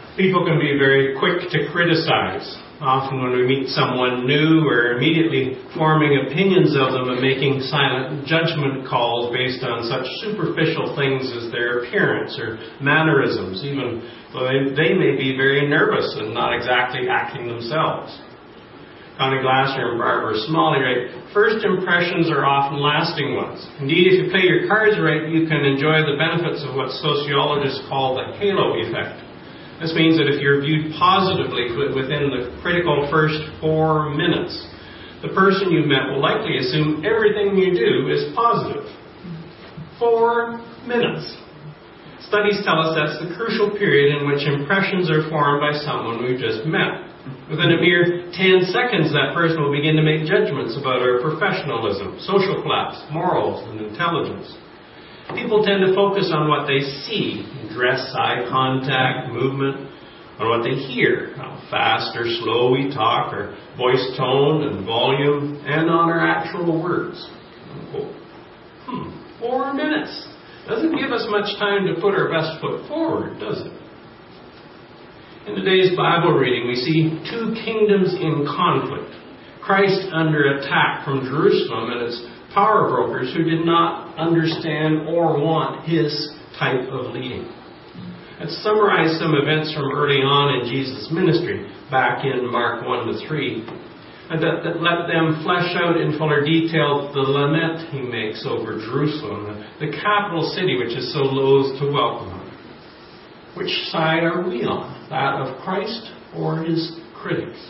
People can be very quick to criticize. Often when we meet someone new, we're immediately forming opinions of them and making silent judgment calls based on such superficial things as their appearance or mannerisms, even though they may be very nervous and not exactly acting themselves. Connie Glasser and Barbara Smalley write, first impressions are often lasting ones. Indeed, if you play your cards right, you can enjoy the benefits of what sociologists call the halo effect. This means that if you're viewed positively within the critical first 4 minutes, the person you've met will likely assume everything you do is positive. 4 minutes. Studies tell us that's the crucial period in which impressions are formed by someone we've just met. Within a mere 10 seconds, that person will begin to make judgments about our professionalism, social class, morals, and intelligence. People tend to focus on what they see, dress, eye contact, movement, on what they hear, how fast or slow we talk, our voice tone and volume, and on our actual words. 4 minutes. Doesn't give us much time to put our best foot forward, does it? In today's Bible reading, we see 2 kingdoms in conflict. Christ under attack from Jerusalem and its power brokers who did not understand or want his type of leading. Let's summarize some events from early on in Jesus' ministry, back in Mark 1-3, that let them flesh out in fuller detail the lament he makes over Jerusalem, the capital city which is so loath to welcome him. Which side are we on? That of Christ or his critics?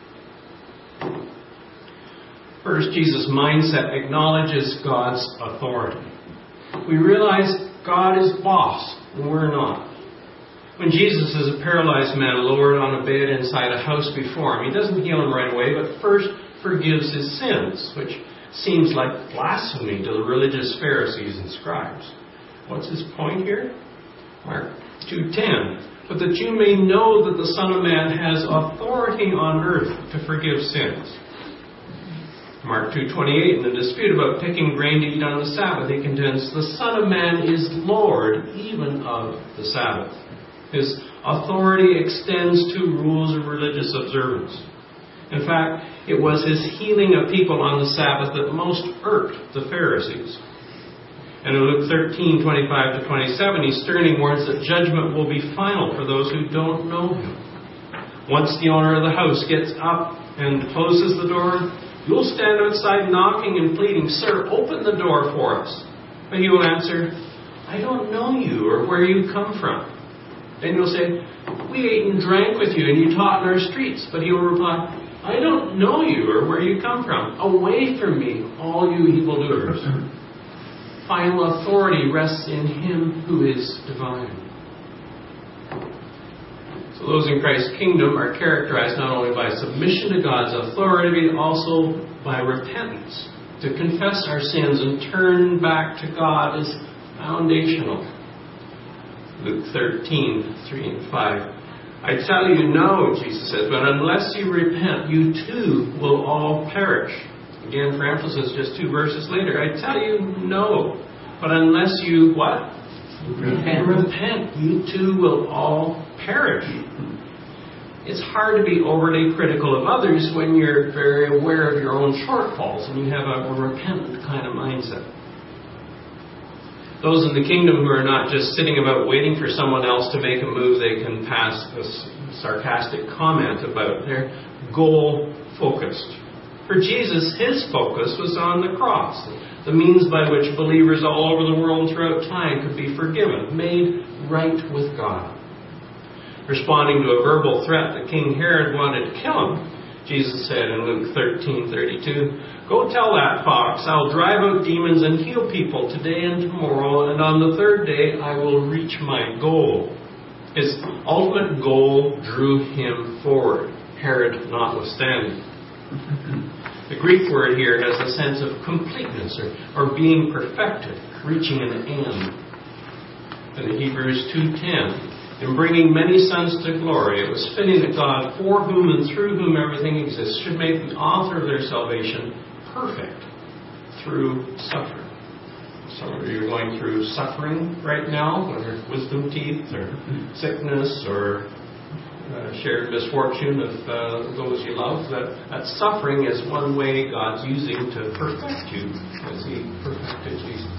First, Jesus' mindset acknowledges God's authority. We realize God is boss, and we're not. When Jesus is a paralyzed man lowered on a bed inside a house before him, he doesn't heal him right away, but first forgives his sins, which seems like blasphemy to the religious Pharisees and scribes. What's his point here? Mark 2:10. But that you may know that the Son of Man has authority on earth to forgive sins. Mark 2:28, in the dispute about picking grain to eat on the Sabbath, he contends, the Son of Man is Lord even of the Sabbath. His authority extends to rules of religious observance. In fact, it was his healing of people on the Sabbath that most irked the Pharisees. And in Luke 13:25-27, he sternly warns that judgment will be final for those who don't know him. Once the owner of the house gets up and closes the door, you'll stand outside knocking and pleading, Sir, open the door for us. But he will answer, I don't know you or where you come from. Then you'll say, we ate and drank with you and you taught in our streets. But he will reply, I don't know you or where you come from. Away from me, all you evildoers. Final authority rests in him who is divine. So those in Christ's kingdom are characterized not only by submission to God's authority, but also by repentance. To confess our sins and turn back to God is foundational. Luke 13:3-5. I tell you no, Jesus says, but unless you repent, you too will all perish. Again, for emphasis, just 2 verses later, I tell you no, but unless you, what? Repent, you too will all perish. It's hard to be overly critical of others when you're very aware of your own shortfalls and you have a repentant kind of mindset. Those in the kingdom who are not just sitting about waiting for someone else to make a move they can pass a sarcastic comment about, they're goal-focused. For Jesus, his focus was on the cross, the means by which believers all over the world throughout time could be forgiven, made right with God. Responding to a verbal threat that King Herod wanted to kill him, Jesus said in Luke 13:32, Go tell that fox, I'll drive out demons and heal people today and tomorrow, and on the 3rd day I will reach my goal. His ultimate goal drew him forward, Herod notwithstanding. The Greek word here has a sense of completeness or being perfected, reaching an end. And in Hebrews 2:10, in bringing many sons to glory, it was fitting that God, for whom and through whom everything exists, should make the author of their salvation perfect through suffering. Some of you are going through suffering right now, whether wisdom teeth or sickness or shared misfortune of those you love, that suffering is one way God's using to perfect you as He perfected Jesus.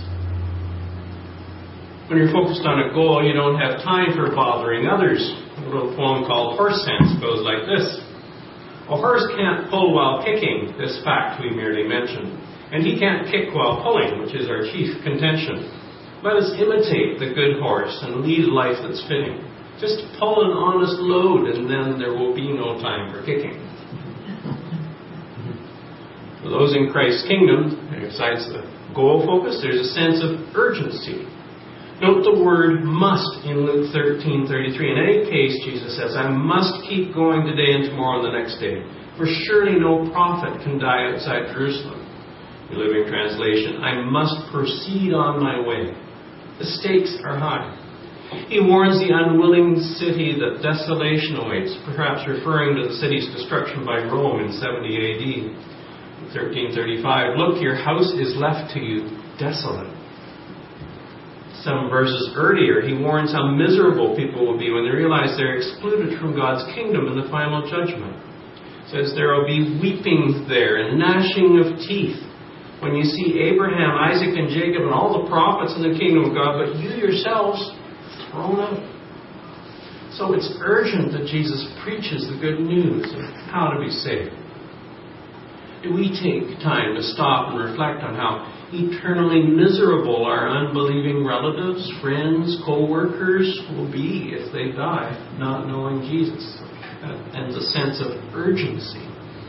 When you're focused on a goal, you don't have time for bothering others. A little poem called Horse Sense goes like this. A horse can't pull while kicking, this fact we merely mention. And he can't kick while pulling, which is our chief contention. Let us imitate the good horse and lead a life that's fitting. Just pull an honest load and then there will be no time for kicking. For those in Christ's kingdom, besides the goal focus, there's a sense of urgency. Note the word must in Luke 13:33. In any case, Jesus says, I must keep going today and tomorrow and the next day. For surely no prophet can die outside Jerusalem. New Living Translation, I must proceed on my way. The stakes are high. He warns the unwilling city that desolation awaits, perhaps referring to the city's destruction by Rome in 70 AD. In 1335, look, your house is left to you desolate. Some verses earlier, he warns how miserable people will be when they realize they're excluded from God's kingdom in the final judgment. He says there will be weeping there and gnashing of teeth when you see Abraham, Isaac, and Jacob and all the prophets in the kingdom of God, but you yourselves thrown out. So it's urgent that Jesus preaches the good news of how to be saved. Do we take time to stop and reflect on how eternally miserable our unbelieving relatives, friends, co-workers will be if they die not knowing Jesus? And the sense of urgency.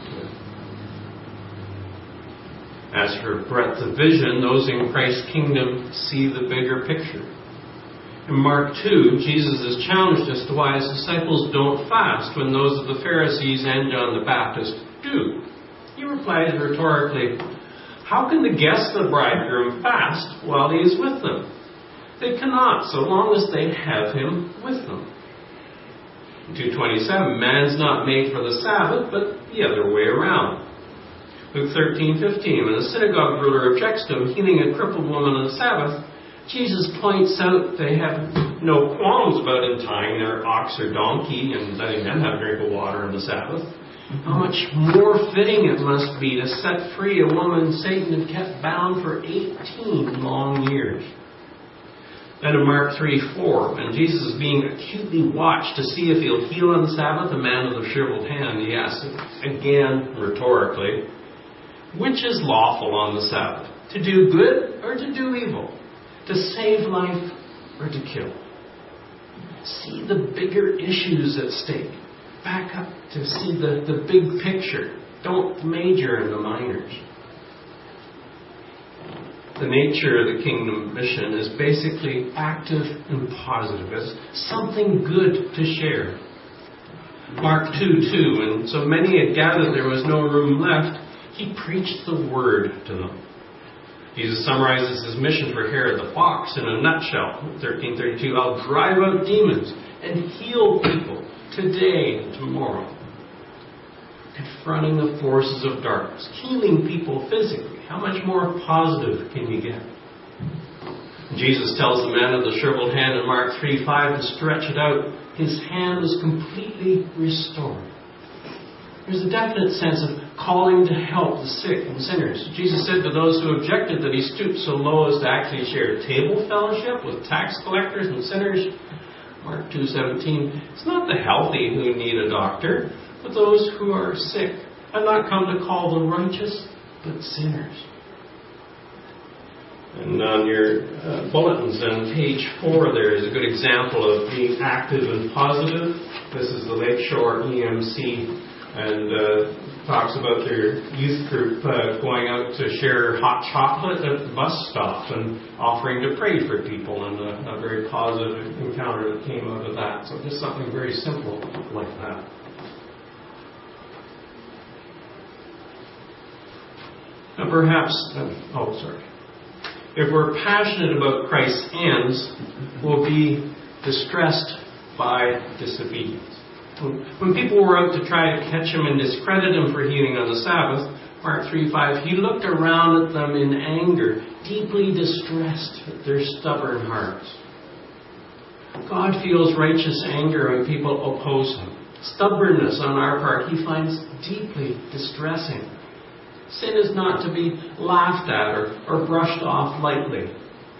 As for breadth of vision, those in Christ's kingdom see the bigger picture. In Mark 2, Jesus is challenged as to why his disciples don't fast when those of the Pharisees and John the Baptist do. He replies rhetorically, how can the guests of the bridegroom fast while he is with them? They cannot, so long as they have him with them. In 2:27, man's not made for the Sabbath, but the other way around. Luke 13:15, when the synagogue ruler objects to him healing a crippled woman on the Sabbath, Jesus points out they have no qualms about him tying their ox or donkey and letting them have a drink of water on the Sabbath. How much more fitting it must be to set free a woman Satan had kept bound for 18 long years. Then in Mark 3:4, when Jesus is being acutely watched to see if he'll heal on the Sabbath, a man with a shriveled hand, he asks again, rhetorically, which is lawful on the Sabbath? To do good or to do evil? To save life or to kill? See the bigger issues at stake. Back up to see the big picture. Don't major in the minors. The nature of the kingdom mission is basically active and positive. It's something good to share. Mark 2:2, and so many had gathered there was no room left. He preached the word to them. Jesus summarizes his mission for Herod the fox in a nutshell. 13:32, I'll drive out demons and heal people today and tomorrow. Confronting the forces of darkness, healing people physically. How much more positive can you get? Jesus tells the man with the shriveled hand in Mark 3:5 to stretch it out. His hand was completely restored. There's a definite sense of calling to help the sick and sinners. Jesus said to those who objected that he stooped so low as to actually share table fellowship with tax collectors and sinners. Mark 2:17, it's not the healthy who need a doctor, but those who are sick. I've not come to call the righteous, but sinners. And on your bulletins on page 4 there is a good example of being active and positive. This is the Lakeshore EMC, and talks about their youth group going out to share hot chocolate at the bus stop and offering to pray for people, and a very positive encounter that came out of that. So just something very simple like that. And perhaps, if we're passionate about Christ's ends, we'll be distressed by disobedience. When people were out to try to catch him and discredit him for healing on the Sabbath, Mark 3:5, he looked around at them in anger, deeply distressed at their stubborn hearts. God feels righteous anger when people oppose him. Stubbornness on our part he finds deeply distressing. Sin is not to be laughed at or brushed off lightly.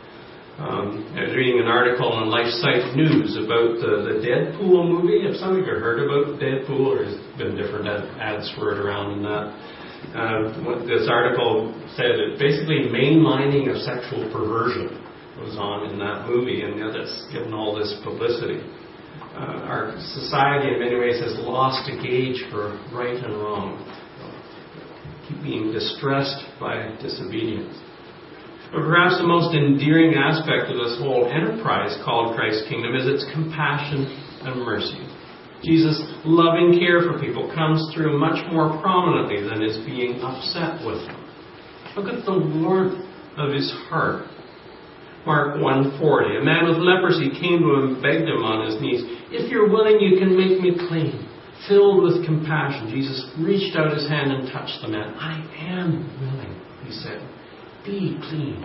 I was reading an article on LifeSite News about the Deadpool movie. Have some of you heard about Deadpool, or has been different ads for it around in that? What this article said, it basically mainlining of sexual perversion was on in that movie, and that's given all this publicity. Our society in many ways has lost a gauge for right and wrong. Keep being distressed by disobedience. But perhaps the most endearing aspect of this whole enterprise called Christ's kingdom is its compassion and mercy. Jesus' loving care for people comes through much more prominently than his being upset with them. Look at the warmth of his heart. Mark 1:40. A man with leprosy came to him and begged him on his knees, "If you're willing, you can make me clean." Filled with compassion, Jesus reached out his hand and touched the man. "I am willing," he said. "Be clean."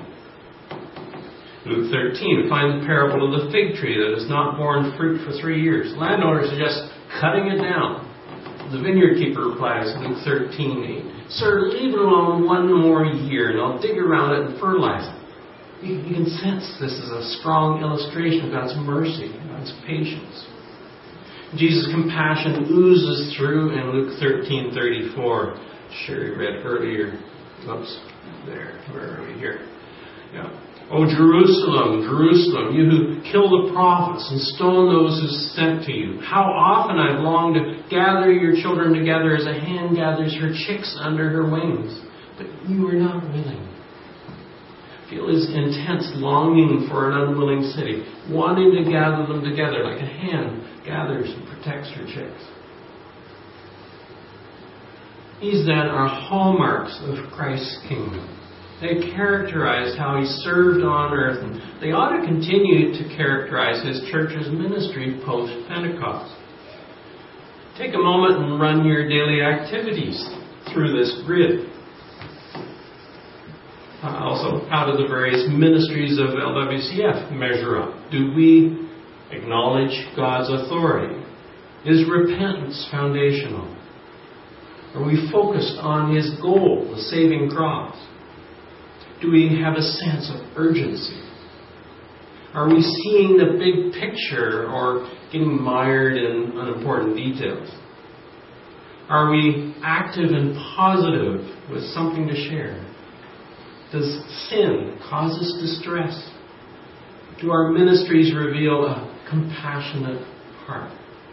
Luke 13 finds the parable of the fig tree that has not borne fruit for 3 years. Landowners are just cutting it down. The vineyard keeper replies, Luke 13:8, "Sir, leave it alone 1 more year and I'll dig around it and fertilize it." You can sense this is a strong illustration of God's mercy, God's patience. Jesus' compassion oozes through in Luke 13:34. Sherry read earlier. Oops. There, where are we here? Yeah. "O Jerusalem, Jerusalem, you who kill the prophets and stone those who sent to you. How often I've longed to gather your children together as a hen gathers her chicks under her wings. But you were not willing." Feel his intense longing for an unwilling city, wanting to gather them together like a hen gathers and protects her chicks. These then are hallmarks of Christ's kingdom. They characterize how he served on earth, and they ought to continue to characterize his church's ministry post-Pentecost. Take a moment and run your daily activities through this grid. Also, how do the various ministries of LWCF measure up? Do we acknowledge God's authority? Is repentance foundational? Are we focused on his goal, the saving cross? Do we have a sense of urgency? Are we seeing the big picture or getting mired in unimportant details? Are we active and positive with something to share? Does sin cause us distress? Do our ministries reveal a compassionate heart?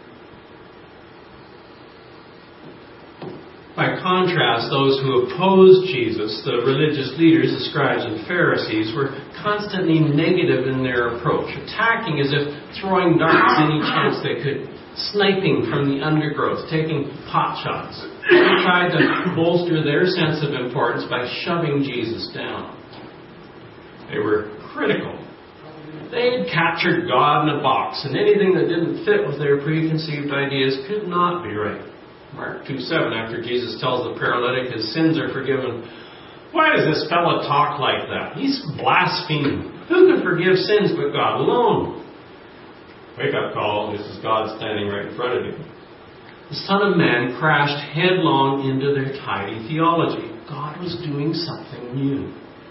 By contrast, those who opposed Jesus, the religious leaders, the scribes and Pharisees, were constantly negative in their approach, attacking as if throwing darts any chance they could, sniping from the undergrowth, taking pot shots. They tried to bolster their sense of importance by shoving Jesus down. They were critical. They had captured God in a box, and anything that didn't fit with their preconceived ideas could not be right. Mark 2:7, after Jesus tells the paralytic his sins are forgiven, "Why does this fellow talk like that? He's blaspheming. Who can forgive sins but God alone?" Wake up call, this is God standing right in front of you. The Son of Man crashed headlong into their tidy theology. God was doing something new.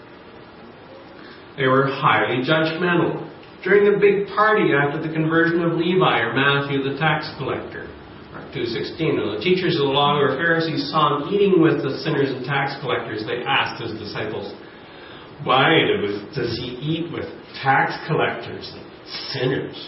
They were highly judgmental. During the big party after the conversion of Levi or Matthew the tax collector, Mark 2:16, when the teachers of the law or Pharisees saw him eating with the sinners and tax collectors, they asked his disciples, "Why does he eat with tax collectors and sinners?"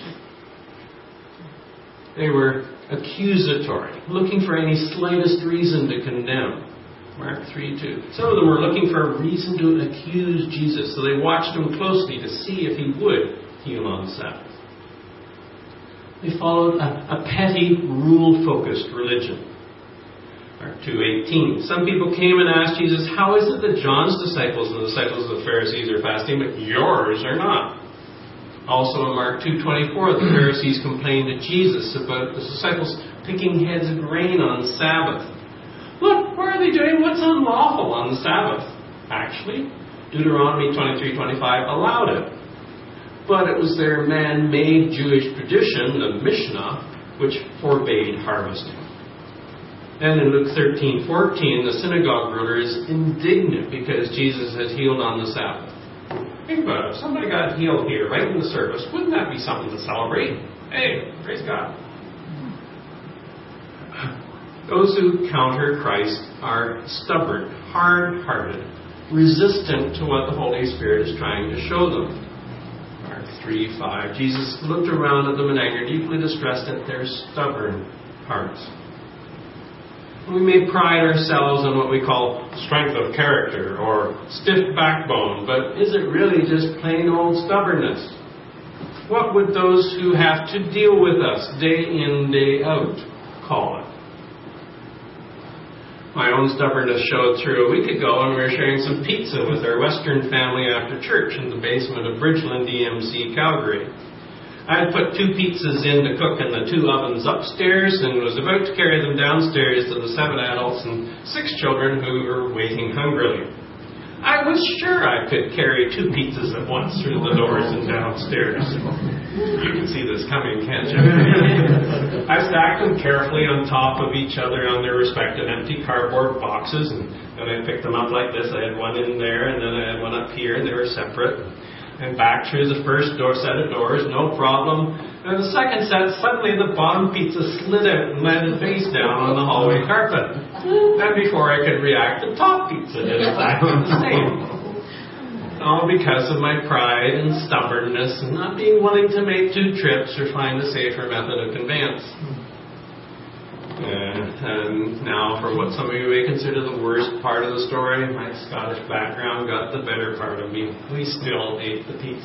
They were accusatory, looking for any slightest reason to condemn. Mark 3:2. Some of them were looking for a reason to accuse Jesus, so they watched him closely to see if he would heal on the Sabbath. They followed a petty, rule-focused religion. Mark 2:18. Some people came and asked Jesus, "How is it that John's disciples and the disciples of the Pharisees are fasting, but yours are not?" Also in Mark 2:24, the Pharisees complained to Jesus about the disciples picking heads of grain on the Sabbath. Look, why are they doing what's unlawful on the Sabbath? Actually, Deuteronomy 23:25 allowed it. but it was their man-made Jewish tradition, the Mishnah, which forbade harvesting. And in Luke 13:14, the synagogue ruler is indignant because Jesus has healed on the Sabbath. Think about it. If somebody got healed here, right in the service, wouldn't that be something to celebrate? Hey, praise God. Those who counter Christ are stubborn, hard-hearted, resistant to what the Holy Spirit is trying to show them. Mark 3:5. Jesus looked around at them in anger, deeply distressed at their stubborn hearts. We may pride ourselves on what we call strength of character or stiff backbone, but is it really just plain old stubbornness? What would those who have to deal with us day in, day out call it? My own stubbornness showed through a week ago when we were sharing some pizza with our Western family after church in the basement of Bridgeland EMC, Calgary. I had put 2 pizzas in to cook in the 2 ovens upstairs and was about to carry them downstairs to the 7 adults and 6 children who were waiting hungrily. I was sure I could carry 2 pizzas at once through the doors and downstairs. You can see this coming, can't you? I stacked them carefully on top of each other on their respective empty cardboard boxes, and then I picked them up like this. I had one in there, and then I had one up here, and they were separate. And back through the first set of doors, no problem. And the second set, suddenly the bottom pizza slid out and landed face down on the hallway carpet. And before I could react, the top pizza did exactly the same. All because of my pride and stubbornness and not being willing to make 2 trips or find a safer method of conveyance. And now for what some of you may consider the worst part of the story, my Scottish background got the better part of me. We still ate the pizza.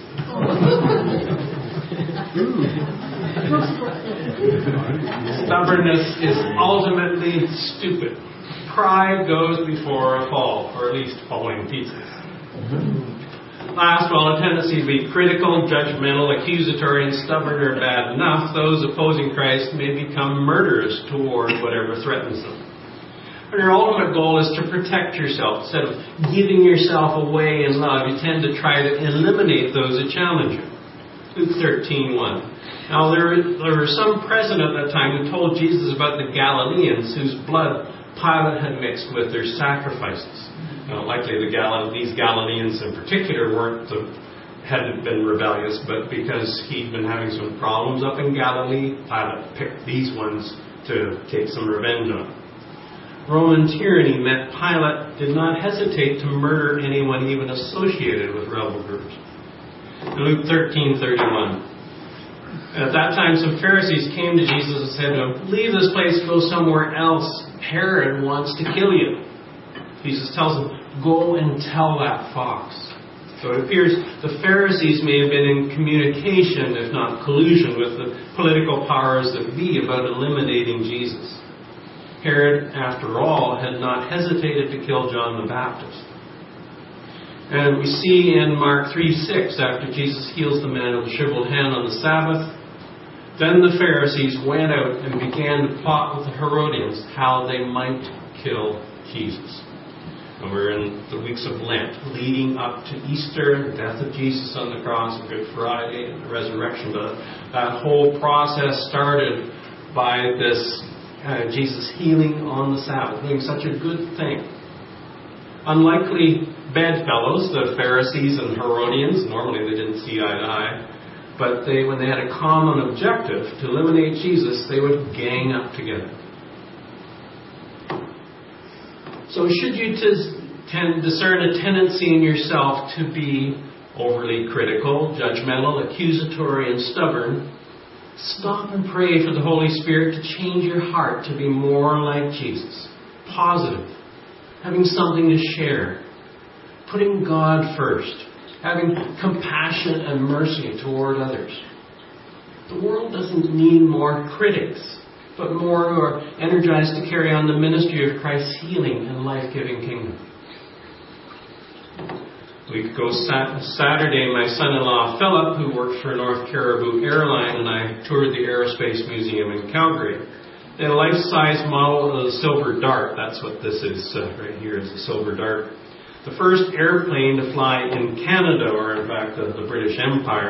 Stubbornness is ultimately stupid. Pride goes before a fall, or at least falling pizzas. Last, while a tendency to be critical, judgmental, accusatory, and stubborn are bad enough, those opposing Christ may become murderers toward whatever threatens them. And your ultimate goal is to protect yourself. Instead of giving yourself away in love, you tend to try to eliminate those that challenge you. Luke 13:1. Now there were some present at that time who told Jesus about the Galileans whose blood Pilate had mixed with their sacrifices. Now, likely these Galileans in particular hadn't been rebellious, but because he'd been having some problems up in Galilee, Pilate picked these ones to take some revenge on. Roman tyranny meant Pilate did not hesitate to murder anyone even associated with rebel groups. In Luke 13:31. At that time, some Pharisees came to Jesus and said to him, "Leave this place, go somewhere else. Herod wants to kill you." Jesus tells them, "Go and tell that fox." So it appears the Pharisees may have been in communication, if not collusion, with the political powers that be about eliminating Jesus. Herod, after all, had not hesitated to kill John the Baptist. And we see in Mark 3:6, after Jesus heals the man with the shriveled hand on the Sabbath, then the Pharisees went out and began to plot with the Herodians how they might kill Jesus. And we're in the weeks of Lent, leading up to Easter, the death of Jesus on the cross, and Good Friday, and the resurrection. But that whole process started by this Jesus healing on the Sabbath, doing such a good thing. Unlikely bedfellows, the Pharisees and Herodians, normally they didn't see eye to eye, but when they had a common objective to eliminate Jesus, they would gang up together. So should you discern a tendency in yourself to be overly critical, judgmental, accusatory, and stubborn, stop and pray for the Holy Spirit to change your heart to be more like Jesus. Positive. Having something to share. Putting God first. Having compassion and mercy toward others. The world doesn't need more critics, but more who are energized to carry on the ministry of Christ's healing and life-giving kingdom. A week ago Saturday, my son-in-law Philip, who worked for North Caribou Airline, and I toured the Aerospace Museum in Calgary. They had a life-size model of the Silver Dart. That's what this is right here, is the Silver Dart. The first airplane to fly in Canada, or in fact the British Empire,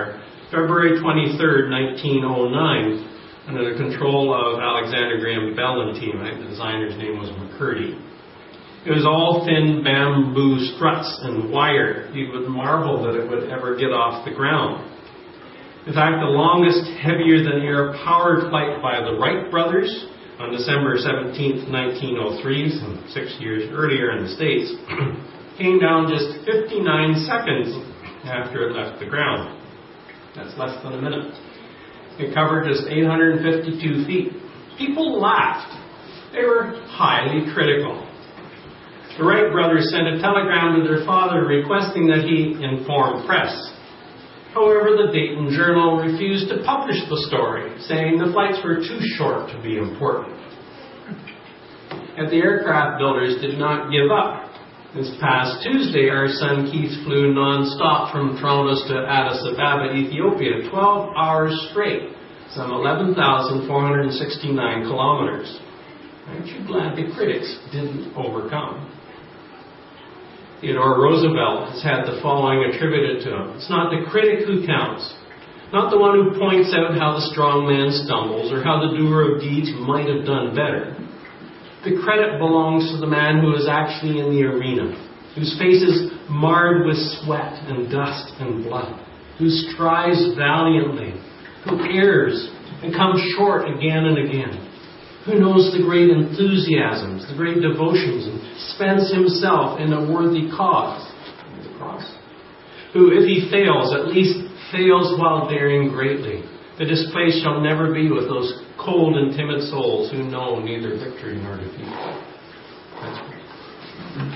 February 23rd, 1909, under the control of Alexander Graham Bell and team. The designer's name was McCurdy. It was all thin bamboo struts and wire. You would marvel that it would ever get off the ground. In fact, the longest, heavier-than-air powered flight by the Wright brothers on December 17th, 1903, some 6 years earlier in the States, came down just 59 seconds after it left the ground. That's less than a minute. It covered just 852 feet. People laughed. They were highly critical. The Wright brothers sent a telegram to their father requesting that he inform press. However, the Dayton Journal refused to publish the story, saying the flights were too short to be important. Yet the aircraft builders did not give up. This past Tuesday, our son Keith flew non-stop from Toronto to Addis Ababa, Ethiopia, 12 hours straight, some 11,469 kilometers. Aren't you glad the critics didn't overcome? Theodore Roosevelt has had the following attributed to him. It's not the critic who counts, not the one who points out how the strong man stumbles or how the doer of deeds might have done better. The credit belongs to the man who is actually in the arena, whose face is marred with sweat and dust and blood, who strives valiantly, who errs and comes short again and again, who knows the great enthusiasms, the great devotions, and spends himself in a worthy cause, the cross, who, if he fails, at least fails while daring greatly, that his place shall never be with those cold and timid souls who know neither victory nor defeat. That's great.